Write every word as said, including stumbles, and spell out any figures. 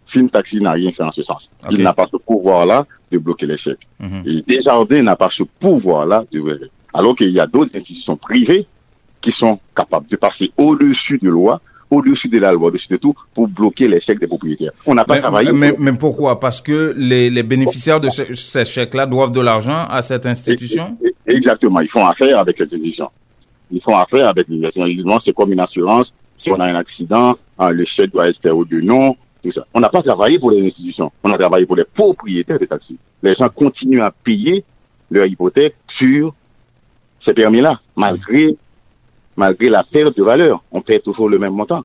Film Taxi n'a rien fait en ce sens. Okay. Il n'a pas ce pouvoir-là de bloquer les chèques. Mm-hmm. Et Desjardins n'a pas ce pouvoir-là de bloquer. Alors qu'il y a d'autres institutions privées qui sont capables de passer au-dessus de loi, au-dessus de la loi, au-dessus de tout, pour bloquer les chèques des propriétaires. On n'a pas mais, travaillé. Mais, pour... mais pourquoi? Parce que les, les bénéficiaires de ce, ces chèques-là doivent de l'argent à cette institution? Exactement. Ils font affaire avec cette institution. Ils font affaire avec l'institution. C'est comme une assurance. Si on a un accident, hein, le chèque doit être fait au deux noms. Tout ça. On n'a pas travaillé pour les institutions, on a travaillé pour les propriétaires des taxis. Les gens continuent à payer leur hypothèque sur ces permis-là, malgré, malgré la perte de valeur. On paie toujours le même montant.